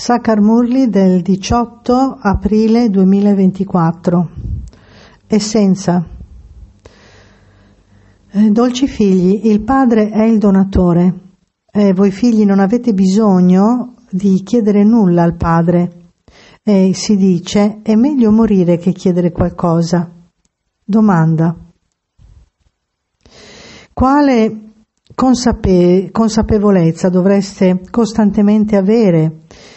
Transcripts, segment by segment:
Sakar Murli del 18 aprile 2024. Essenza. Dolci figli, il Padre è il donatore e voi figli non avete bisogno di chiedere nulla al Padre. E si dice, è meglio morire che chiedere qualcosa. Domanda. Quale consapevolezza dovreste costantemente avere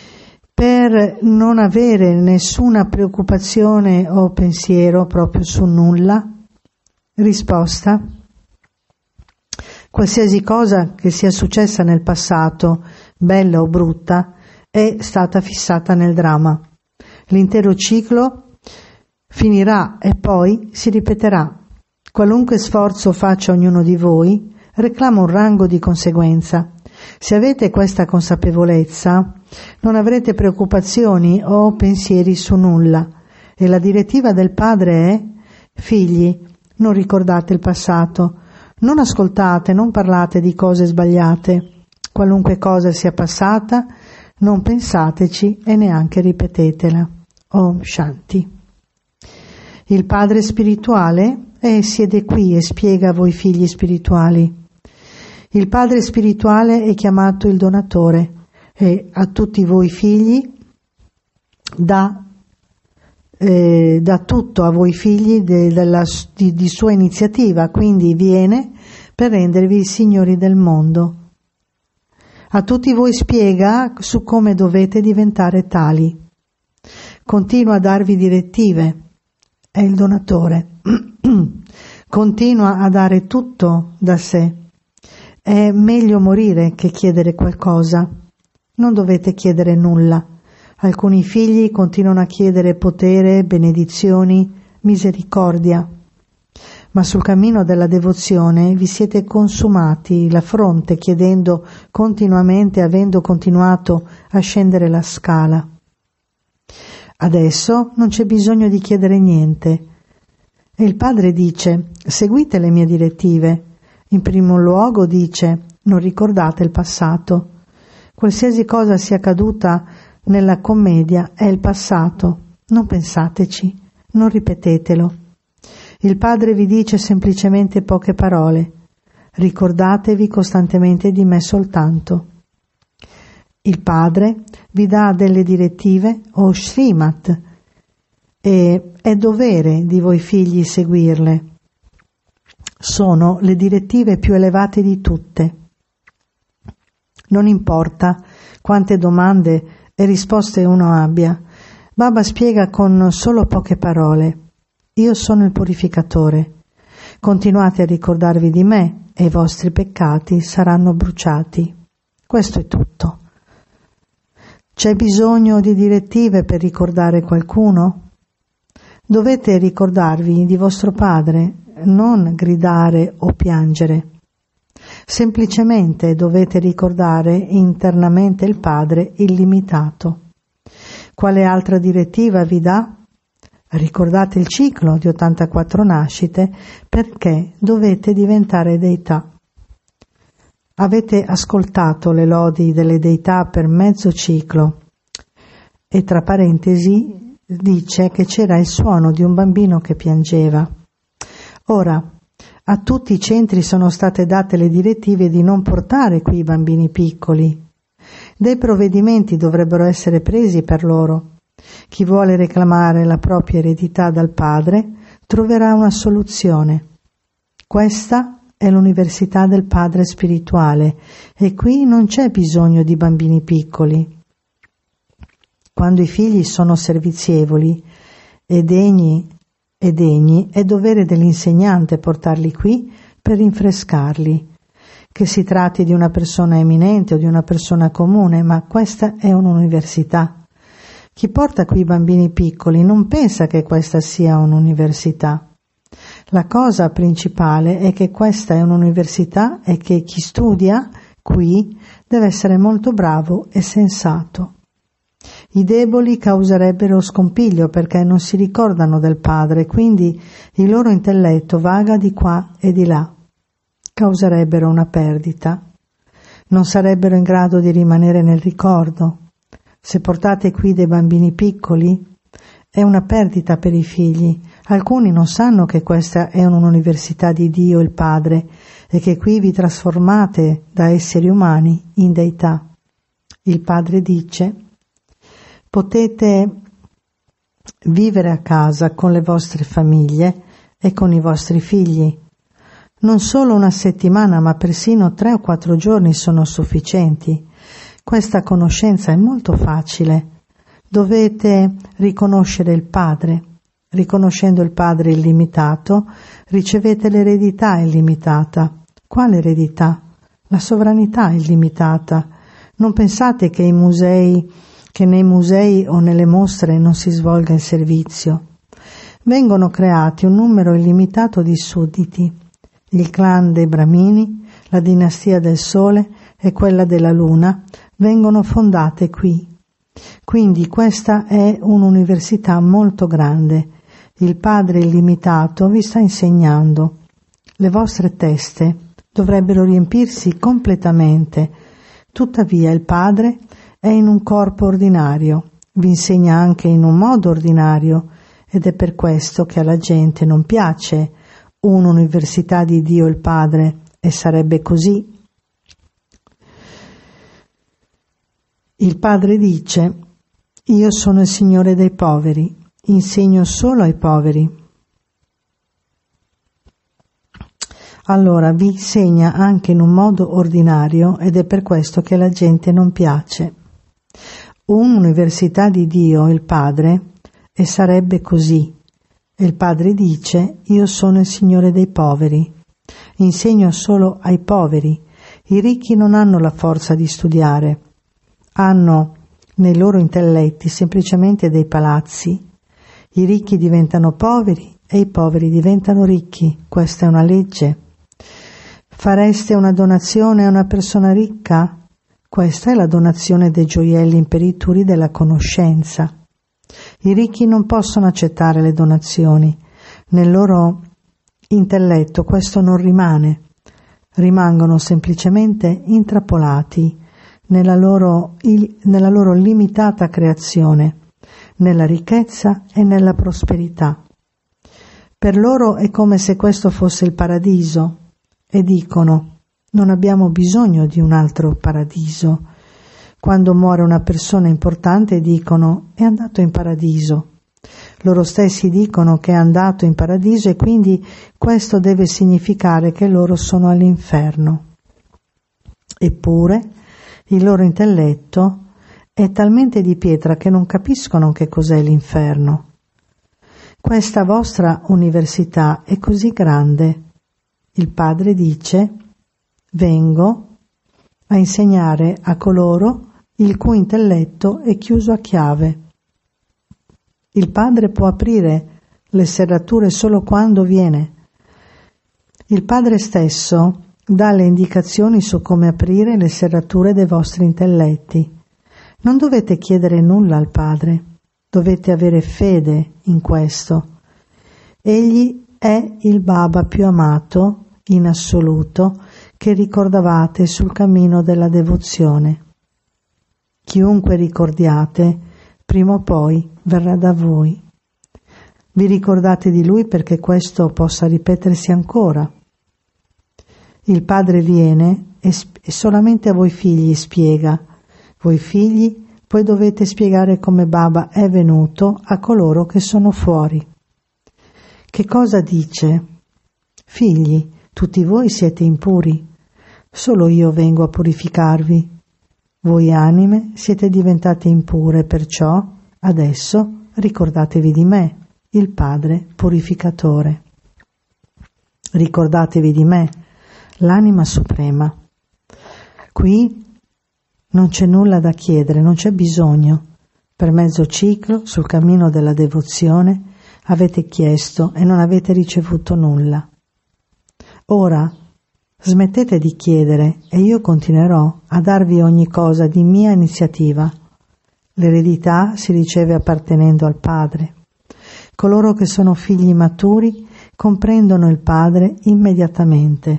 per non avere nessuna preoccupazione o pensiero proprio su nulla? Risposta. Qualsiasi cosa che sia successa nel passato, bella o brutta, è stata fissata nel dramma. L'intero ciclo finirà e poi si ripeterà. Qualunque sforzo faccia ognuno di voi, reclama un rango di conseguenza. Se avete questa consapevolezza, non avrete preoccupazioni o pensieri su nulla. E la direttiva del Padre è: figli, non ricordate il passato, non ascoltate, non parlate di cose sbagliate. Qualunque cosa sia passata, non pensateci e neanche ripetetela. Om Shanti. Il Padre spirituale siede qui e spiega a voi figli spirituali. Il Padre spirituale è chiamato il donatore e a tutti voi figli dà tutto a voi figli di sua iniziativa, quindi viene per rendervi i signori del mondo. A tutti voi spiega su come dovete diventare tali. Continua a darvi direttive, è il donatore. Continua a dare tutto da sé. È meglio morire che chiedere qualcosa. Non dovete chiedere nulla. Alcuni figli continuano a chiedere potere, benedizioni, misericordia. Ma sul cammino della devozione vi siete consumati la fronte chiedendo continuamente, avendo continuato a scendere la scala. Adesso non c'è bisogno di chiedere niente. E il Padre dice: seguite le mie direttive. In primo luogo dice: non ricordate il passato. Qualsiasi cosa sia accaduta nella commedia è il passato. Non pensateci, non ripetetelo. Il Padre vi dice semplicemente poche parole. Ricordatevi costantemente di me soltanto. Il Padre vi dà delle direttive o Srimat e è dovere di voi figli seguirle. Sono le direttive più elevate di tutte. Non importa quante domande e risposte uno abbia, Baba spiega con solo poche parole: io sono il purificatore. Continuate a ricordarvi di me e i vostri peccati saranno bruciati. Questo è tutto. C'è bisogno di direttive per ricordare qualcuno? Dovete ricordarvi di vostro Padre, non gridare o piangere. Semplicemente dovete ricordare internamente il Padre illimitato. Quale altra direttiva vi dà? Ricordate il ciclo di 84 nascite perché dovete diventare deità. Avete ascoltato le lodi delle deità per mezzo ciclo e tra parentesi dice che c'era il suono di un bambino che piangeva. Ora, a tutti i centri sono state date le direttive di non portare qui i bambini piccoli. Dei provvedimenti dovrebbero essere presi per loro. Chi vuole reclamare la propria eredità dal Padre troverà una soluzione. Questa è l'università del Padre spirituale e qui non c'è bisogno di bambini piccoli. Quando i figli sono servizievoli e degni, è dovere dell'insegnante portarli qui per rinfrescarli. Che si tratti di una persona eminente o di una persona comune, ma questa è un'università. Chi porta qui i bambini piccoli non pensa che questa sia un'università. La cosa principale è che questa è un'università e che chi studia qui deve essere molto bravo e sensato. I deboli causerebbero scompiglio perché non si ricordano del Padre, quindi il loro intelletto vaga di qua e di là. Causerebbero una perdita. Non sarebbero in grado di rimanere nel ricordo. Se portate qui dei bambini piccoli, è una perdita per i figli. Alcuni non sanno che questa è un'università di Dio il Padre e che qui vi trasformate da esseri umani in deità. Il Padre dice: potete vivere a casa con le vostre famiglie e con i vostri figli. Non solo una settimana, ma persino 3 o 4 giorni sono sufficienti. Questa conoscenza è molto facile. Dovete riconoscere il Padre. Riconoscendo il Padre illimitato, ricevete l'eredità illimitata. Quale eredità? La sovranità illimitata. Non pensate che nei musei o nelle mostre non si svolga il servizio. Vengono creati un numero illimitato di sudditi. Il clan dei Brahmini, la dinastia del Sole e quella della Luna vengono fondate qui. Quindi questa è un'università molto grande. Il Padre illimitato vi sta insegnando. Le vostre teste dovrebbero riempirsi completamente. Tuttavia il Padre è in un corpo ordinario, vi insegna anche in un modo ordinario, ed è per questo che alla gente non piace un'università di Dio il Padre, e sarebbe così. Il Padre dice: io sono il Signore dei poveri, insegno solo ai poveri. Allora vi insegna anche in un modo ordinario, ed è per questo che la gente non piace. Un'università di Dio, il Padre, e sarebbe così. E il Padre dice: io sono il Signore dei poveri, insegno solo ai poveri. I ricchi non hanno la forza di studiare, hanno nei loro intelletti semplicemente dei palazzi. I ricchi diventano poveri e i poveri diventano ricchi. Questa è una legge. Fareste una donazione a una persona ricca? Questa è la donazione dei gioielli imperituri della conoscenza. I ricchi non possono accettare le donazioni. Nel loro intelletto questo non rimane. Rimangono semplicemente intrappolati nella loro limitata creazione, nella ricchezza e nella prosperità. Per loro è come se questo fosse il paradiso, e dicono: non abbiamo bisogno di un altro paradiso. Quando muore una persona importante dicono: è andato in paradiso. Loro stessi dicono che è andato in paradiso e quindi questo deve significare che loro sono all'inferno. Eppure il loro intelletto è talmente di pietra che non capiscono che cos'è l'inferno. Questa vostra università è così grande. Il Padre dice: vengo a insegnare a coloro il cui intelletto è chiuso a chiave. Il Padre può aprire le serrature solo quando viene. Il Padre stesso dà le indicazioni su come aprire le serrature dei vostri intelletti. Non dovete chiedere nulla al Padre, dovete avere fede in questo. Egli è il Baba più amato in assoluto che ricordavate sul cammino della devozione. Chiunque ricordiate, prima o poi verrà da voi. Vi ricordate di lui perché questo possa ripetersi ancora. Il Padre viene e solamente a voi figli spiega. Voi figli poi dovete spiegare come Baba è venuto a coloro che sono fuori. Che cosa dice? Figli, tutti voi siete impuri, solo io vengo a purificarvi. Voi anime siete diventate impure, perciò adesso ricordatevi di me, il Padre purificatore. Ricordatevi di me, l'anima suprema. Qui non c'è nulla da chiedere, non c'è bisogno. Per mezzo ciclo, sul cammino della devozione, avete chiesto e non avete ricevuto nulla. Ora smettete di chiedere e io continuerò a darvi ogni cosa di mia iniziativa. L'eredità si riceve appartenendo al Padre. Coloro che sono figli maturi comprendono il Padre immediatamente.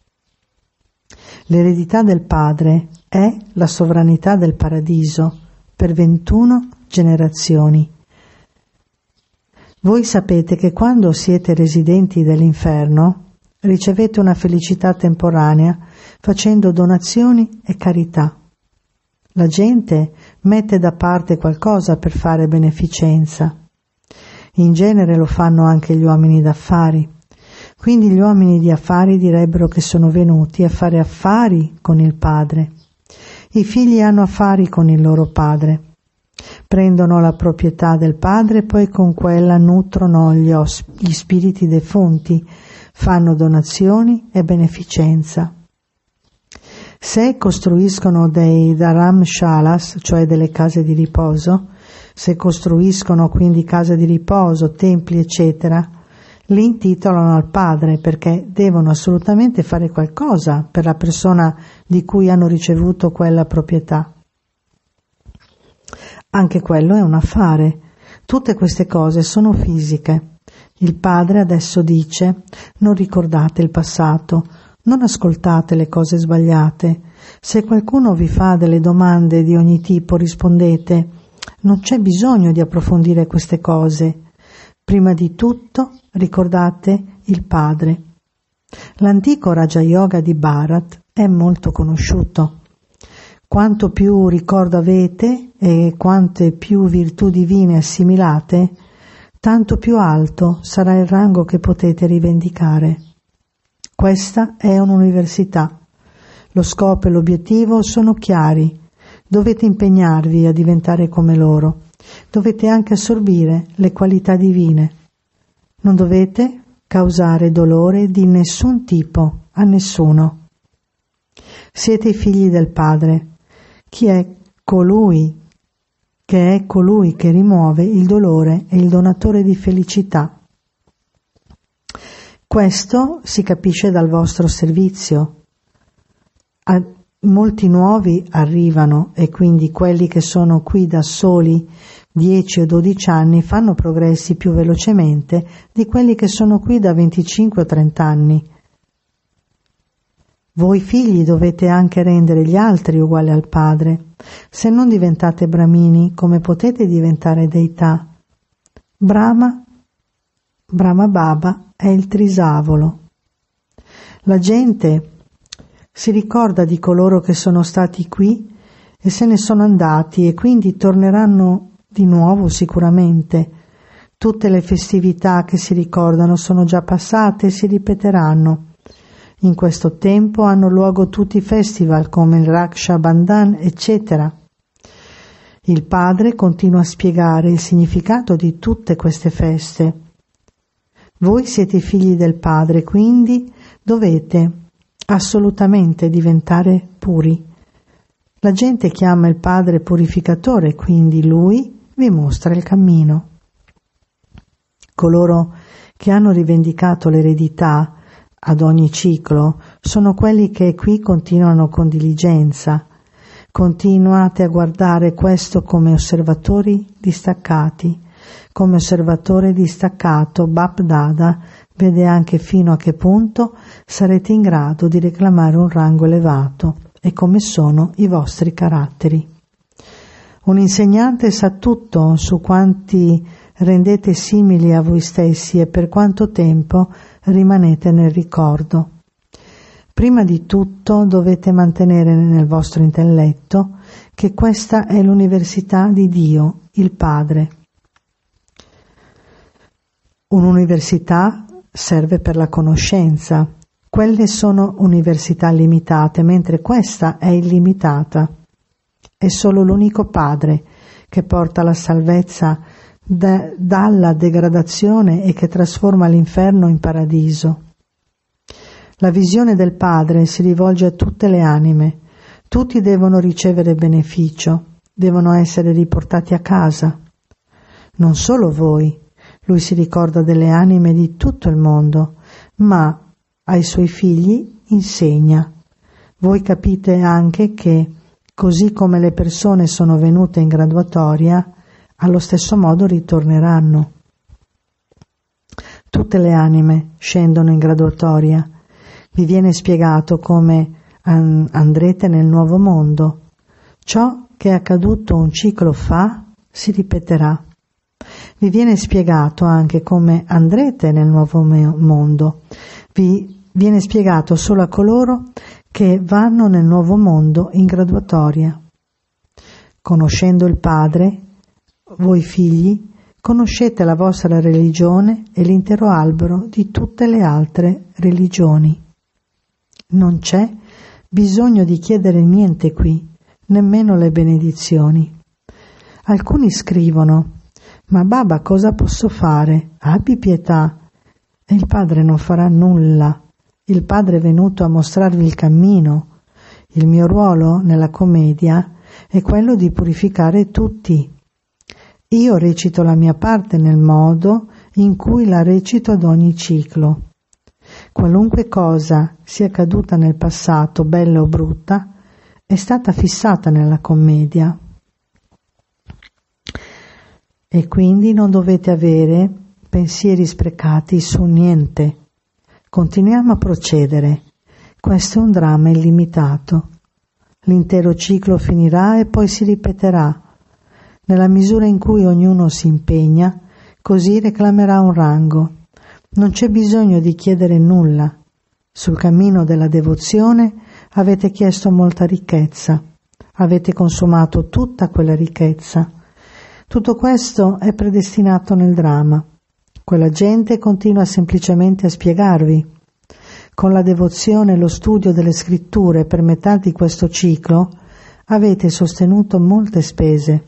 L'eredità del Padre è la sovranità del paradiso, per 21 generazioni. Voi sapete che quando siete residenti dell'inferno ricevete una felicità temporanea facendo donazioni e carità. La gente mette da parte qualcosa per fare beneficenza. In genere lo fanno anche gli uomini d'affari. Quindi gli uomini di affari direbbero che sono venuti a fare affari con il Padre. I figli hanno affari con il loro padre. Prendono la proprietà del padre e poi con quella nutrono gli spiriti defunti, fanno donazioni e beneficenza. Se costruiscono dei dharamshalas, cioè delle case di riposo, se costruiscono quindi case di riposo, templi, eccetera, li intitolano al padre perché devono assolutamente fare qualcosa per la persona di cui hanno ricevuto quella proprietà. Anche quello è un affare. Tutte queste cose sono fisiche. Il padre adesso dice: non ricordate il passato, non ascoltate le cose sbagliate. Se qualcuno vi fa delle domande di ogni tipo, rispondete: non c'è bisogno di approfondire queste cose. Prima di tutto ricordate il padre. L'antico Raja Yoga di Bharat è molto conosciuto. Quanto più ricordo avete e quante più virtù divine assimilate, tanto più alto sarà il rango che potete rivendicare. Questa è un'università. Lo scopo e l'obiettivo sono chiari. Dovete impegnarvi a diventare come loro. Dovete anche assorbire le qualità divine. Non dovete causare dolore di nessun tipo a nessuno. Siete i figli del Padre. Chi è colui che rimuove il dolore e il donatore di felicità. Questo si capisce dal vostro servizio. Molti nuovi arrivano e quindi quelli che sono qui da soli 10 o 12 anni fanno progressi più velocemente di quelli che sono qui da 25 o 30 anni. Voi figli dovete anche rendere gli altri uguali al Padre. Se non diventate Brahmini, come potete diventare deità? Brahma Baba è il trisavolo. La gente si ricorda di coloro che sono stati qui e se ne sono andati e quindi torneranno di nuovo sicuramente. Tutte le festività che si ricordano sono già passate e si ripeteranno. In questo tempo hanno luogo tutti i festival come il Raksha Bandhan, eccetera. Il padre continua a spiegare il significato di tutte queste feste. Voi siete figli del padre, quindi dovete assolutamente diventare puri. La gente chiama il padre purificatore, quindi lui vi mostra il cammino. Coloro che hanno rivendicato l'eredità ad ogni ciclo sono quelli che qui continuano con diligenza. Continuate a guardare questo come osservatori distaccati. Come osservatore distaccato, Bap Dada vede anche fino a che punto sarete in grado di reclamare un rango elevato e come sono i vostri caratteri. Un insegnante sa tutto su quanti rendete simili a voi stessi e per quanto tempo rimanete nel ricordo. Prima di tutto dovete mantenere nel vostro intelletto che questa è l'università di Dio, il Padre. Un'università serve per la conoscenza. Quelle sono università limitate, mentre questa è illimitata. È solo l'unico Padre che porta la salvezza dalla degradazione e che trasforma l'inferno in paradiso. La visione del Padre si rivolge a tutte le anime. Tutti devono ricevere beneficio, devono essere riportati a casa. Non solo voi. Lui si ricorda delle anime di tutto il mondo, ma ai suoi figli insegna. Voi capite anche che, così come le persone sono venute in graduatoria, allo stesso modo ritorneranno. Tutte le anime scendono in graduatoria. Vi viene spiegato come andrete nel nuovo mondo. Ciò che è accaduto un ciclo fa si ripeterà. Vi viene spiegato anche come andrete nel nuovo mondo. Vi viene spiegato solo a coloro che vanno nel nuovo mondo in graduatoria. Conoscendo il Padre, voi figli, conoscete la vostra religione e l'intero albero di tutte le altre religioni. Non c'è bisogno di chiedere niente qui, nemmeno le benedizioni. Alcuni scrivono: ma Baba, cosa posso fare? Abbi pietà. E il Padre non farà nulla. Il Padre è venuto a mostrarvi il cammino. Il mio ruolo nella commedia è quello di purificare tutti. Io recito la mia parte nel modo in cui la recito ad ogni ciclo. Qualunque cosa sia accaduta nel passato, bella o brutta, è stata fissata nella commedia. E quindi non dovete avere pensieri sprecati su niente. Continuiamo a procedere. Questo è un dramma illimitato. L'intero ciclo finirà e poi si ripeterà. Nella misura in cui ognuno si impegna, così reclamerà un rango. Non c'è bisogno di chiedere nulla. Sul cammino della devozione avete chiesto molta ricchezza. Avete consumato tutta quella ricchezza. Tutto questo è predestinato nel dramma. Quella gente continua semplicemente a spiegarvi. Con la devozione e lo studio delle scritture per metà di questo ciclo avete sostenuto molte spese.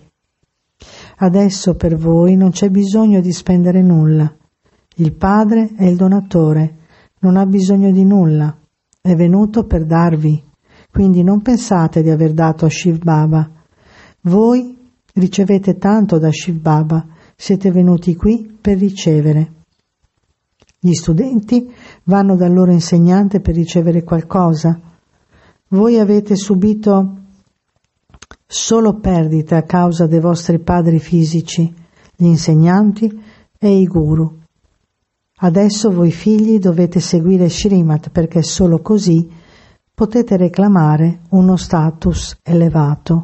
Adesso per voi non c'è bisogno di spendere nulla. Il Padre è il donatore, non ha bisogno di nulla. È venuto per darvi. Quindi non pensate di aver dato a Shiv Baba. Voi ricevete tanto da Shiv Baba, siete venuti qui per ricevere. Gli studenti vanno dal loro insegnante per ricevere qualcosa. Voi avete subito solo perdite a causa dei vostri padri fisici, gli insegnanti e i guru. Adesso voi figli dovete seguire Srimad perché solo così potete reclamare uno status elevato.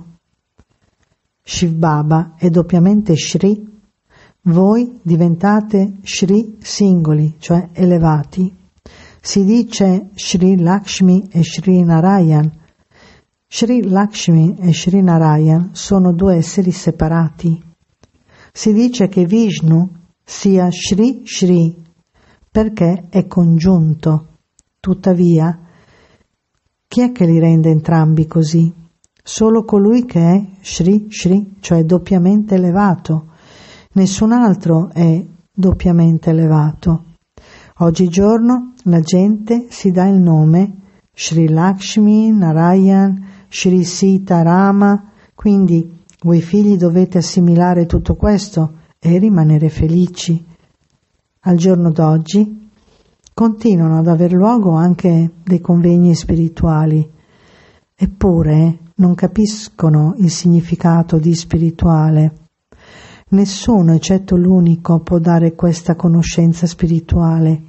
Shiv Baba è doppiamente Shri, voi diventate Shri singoli, cioè elevati. Si dice Shri Lakshmi e Shri Narayan. Shri Lakshmi e Shri Narayan sono due esseri separati. Si dice che Vishnu sia Shri Shri perché è congiunto. Tuttavia, chi è che li rende entrambi così? Solo colui che è Shri Shri, cioè doppiamente elevato. Nessun altro è doppiamente elevato. Oggigiorno la gente si dà il nome Shri Lakshmi, Narayan, Shri Sita Rama, quindi voi figli dovete assimilare tutto questo e rimanere felici. Al giorno d'oggi continuano ad aver luogo anche dei convegni spirituali, eppure non capiscono il significato di spirituale. Nessuno, eccetto l'unico, può dare questa conoscenza spirituale.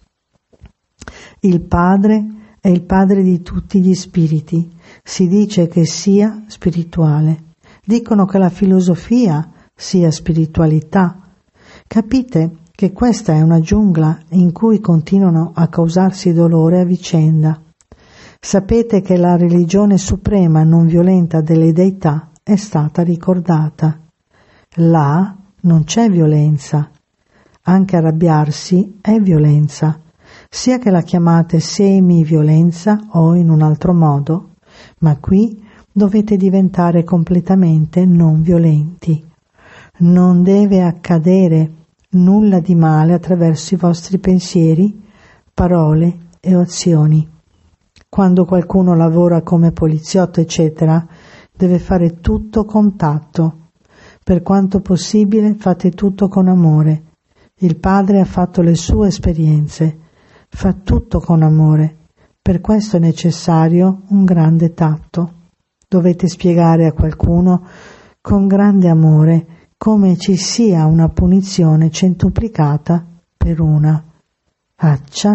Il Padre è il Padre di tutti gli spiriti. Si dice che sia spirituale. Dicono che la filosofia sia spiritualità. Capite che questa è una giungla in cui continuano a causarsi dolore a vicenda. Sapete che la religione suprema non violenta delle deità è stata ricordata. Là non c'è violenza. Anche arrabbiarsi è violenza, sia che la chiamate semi-violenza o in un altro modo, ma qui dovete diventare completamente non violenti. Non deve accadere nulla di male attraverso i vostri pensieri, parole e azioni. Quando qualcuno lavora come poliziotto, eccetera, deve fare tutto con tatto. Per quanto possibile fate tutto con amore. Il Padre ha fatto le sue esperienze. Fa tutto con amore. Per questo è necessario un grande tatto. Dovete spiegare a qualcuno con grande amore come ci sia una punizione centuplicata per una. Accia.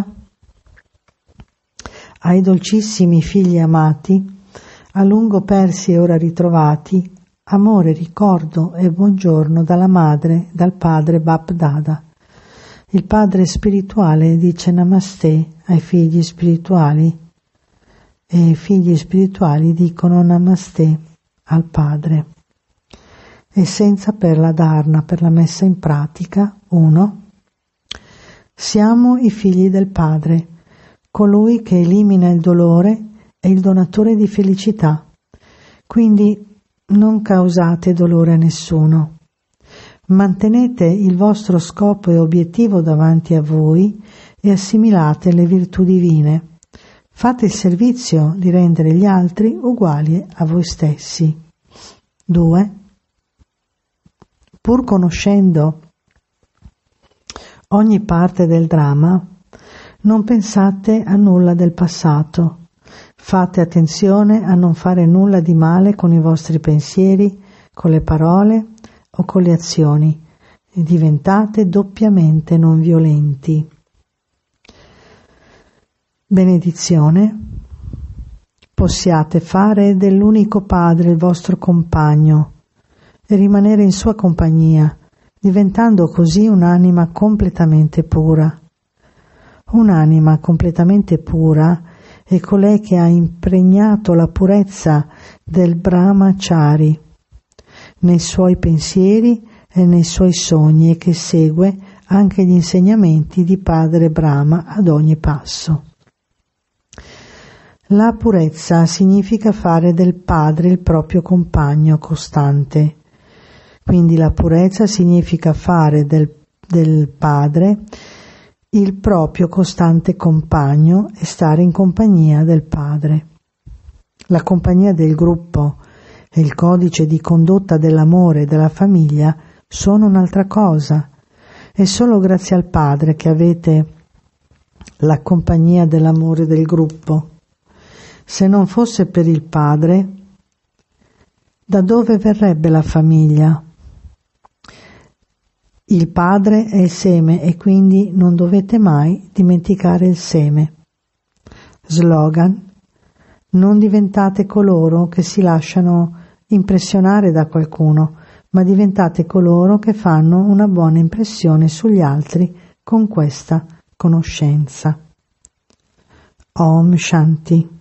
Ai dolcissimi figli amati, a lungo persi e ora ritrovati, amore, ricordo e buongiorno dalla madre, dal padre Bap Dada. Il padre spirituale dice Namaste ai figli spirituali e i figli spirituali dicono Namaste al padre. Essenza per la Dharna, per la messa in pratica. 1. Siamo i figli del Padre, colui che elimina il dolore è il donatore di felicità, quindi non causate dolore a nessuno. Mantenete il vostro scopo e obiettivo davanti a voi e assimilate le virtù divine. Fate il servizio di rendere gli altri uguali a voi stessi. 2. Pur conoscendo ogni parte del dramma, non pensate a nulla del passato. Fate attenzione a non fare nulla di male con i vostri pensieri, con le parole o con le azioni e diventate doppiamente non violenti. Benedizione. Possiate fare dell'unico Padre il vostro compagno e rimanere in sua compagnia, diventando così un'anima completamente pura. Un'anima completamente pura è colei che ha impregnato la purezza del Brahmachari nei suoi pensieri e nei suoi sogni e che segue anche gli insegnamenti di Padre Brahma ad ogni passo. La purezza significa fare del Padre il proprio compagno costante. Quindi la purezza significa fare del Padre il proprio costante compagno e stare in compagnia del Padre. La compagnia del gruppo e il codice di condotta dell'amore e della famiglia sono un'altra cosa. È solo grazie al Padre che avete la compagnia dell'amore del gruppo. Se non fosse per il Padre, da dove verrebbe la famiglia? Il Padre è il seme e quindi non dovete mai dimenticare il seme. Slogan: non diventate coloro che si lasciano impressionare da qualcuno, ma diventate coloro che fanno una buona impressione sugli altri con questa conoscenza. Om Shanti.